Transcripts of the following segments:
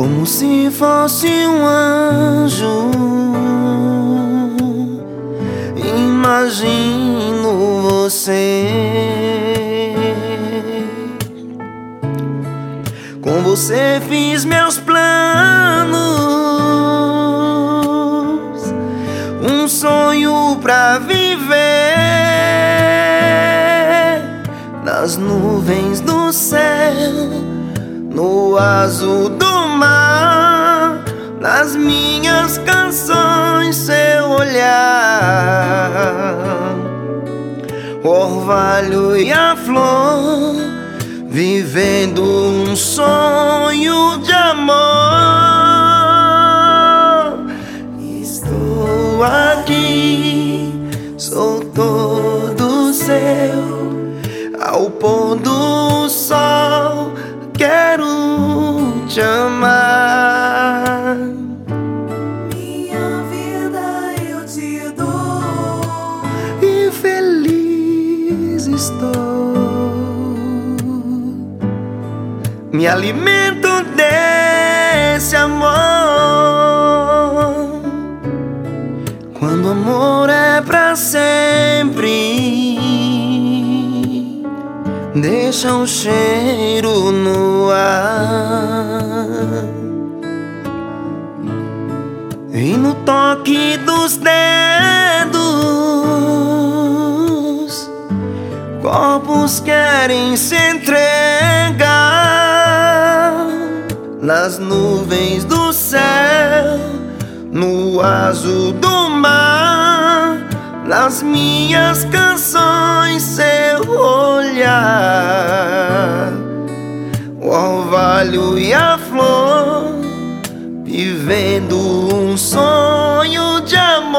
como se fosse um anjo. Imagino você, com você fiz meus planos, um sonho pra viver nas nuvens do céu, no azul do mar, nas minhas canções seu olhar, o orvalho e a flor, vivendo um sonho de amor. Estou aqui, sou todo seu, ao pôr do sol quero te amar. Minha vida eu te dou E feliz estou, me alimento desse amor. Quando amor é pra sempre, deixa um cheiro no ar, e no toque dos dedos, corpos querem se entregar nas nuvens do céu, no azul do mar, nas minhas canções seu olhar, o orvalho e a flor, vivendo um sonho de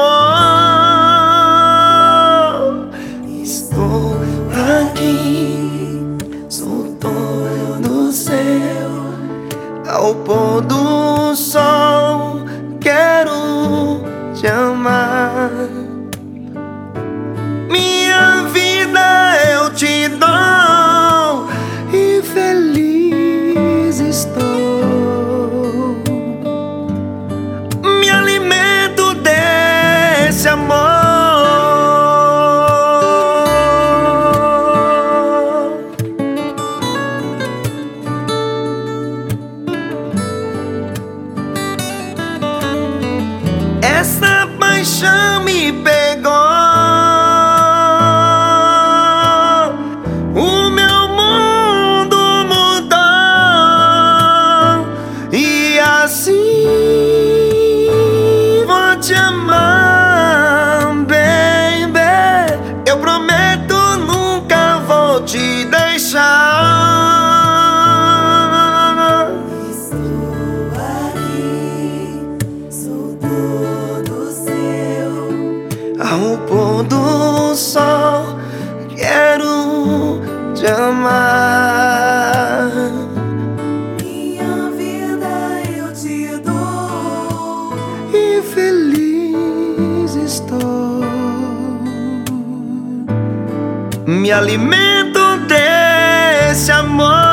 amor. Estou aqui, sou todo seu, ao pôr do sol quero te amar. Minha vida eu te dou e feliz estou, me alimento desse amor. Essa paixão me pegou, o meu mundo mudou, e assim vou te amar, baby. Eu prometo nunca vou te deixar. Estou aqui, sou todo seu, Ao pôr do sol quero te amar. minha vida eu te dou E feliz estou, me alimento desse amor.